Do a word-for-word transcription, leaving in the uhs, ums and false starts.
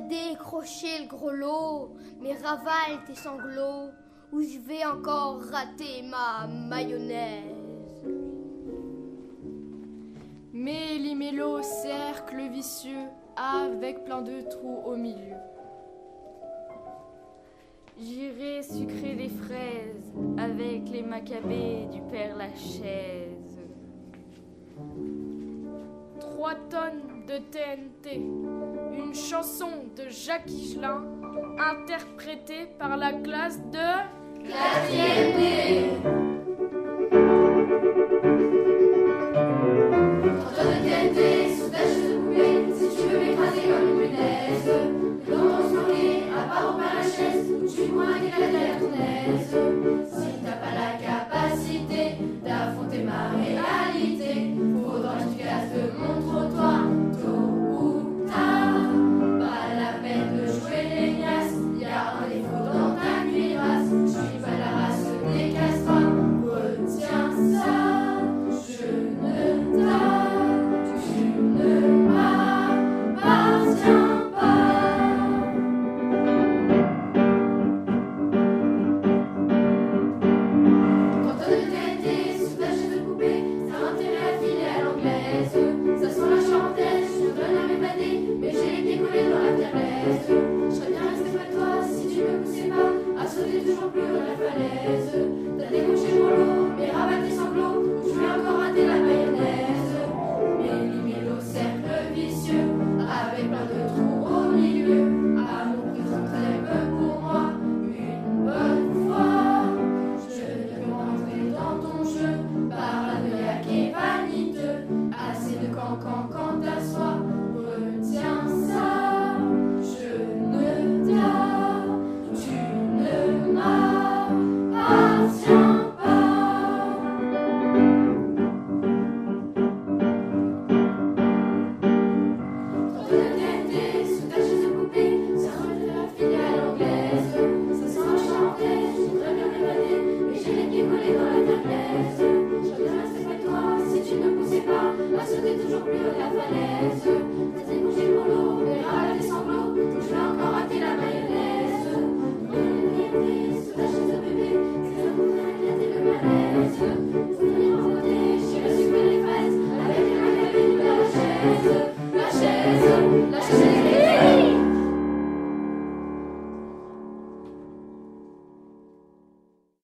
décrocher le gros lot, mais ravale tes sanglots, ou je vais encore rater ma mayonnaise. Méli-mélo, cercle vicieux, avec plein de trous au milieu. J'irai sucrer des fraises avec les macabées du Père Lachaise. Trois tonnes de T N T, une chanson de Jacques Higelin, interprétée par la classe de quatrième D. Trois tonnes de T N T sous ta chaise de poupée, si tu veux m'écraser comme une punaise. L'on se manquait à part au Père Lachaise, tu pourras éclater la tournaise. Si t'as pas la capacité d'affronter ma réalité, faudra que tu casses de mon trottoir, tôt ou tard. Pas la peine de jouer les glaces, y'a un défaut dans ta cuirasse. Je suis pas la race des casse-bras, retiens ça. Je ne t'aime, tu ne m'appartiens pas. Quand on est T N T sous ta chaise de poupée, ça a intérêt à filer à l'anglaise. Ça sent la charentaise, je te donne à m'évader, mais j'ai les pieds collés dans la pierre-laise. Je serais bien resté près de toi si tu me poussais pas à sauter toujours plus haut de la falaise. T'as décroché le rouleau, mais rabat tes sanglots, ou je vais encore rater la mayonnaise. Méli-mélo, cercle vicieux, avec plein de trous au milieu. Amour présent très peu pour moi, une bonne fois. Je ne peux rentrer dans ton jeu, paranoïaque et vaniteux. Assez de cancan quant à soi, retiens ça. Je ne t'aime, tu ne m'appartiens pas. Quand on est T N T sous ta chaise de poupée, ça relève de la filiale anglaise. Ça sent la charentaise, je voudrais bien m'évader, mais j'ai les pieds collés dans la terre-glaise. Je serais bien resté près de toi si tu ne me poussais pas à sauter toujours plus haut de la falaise.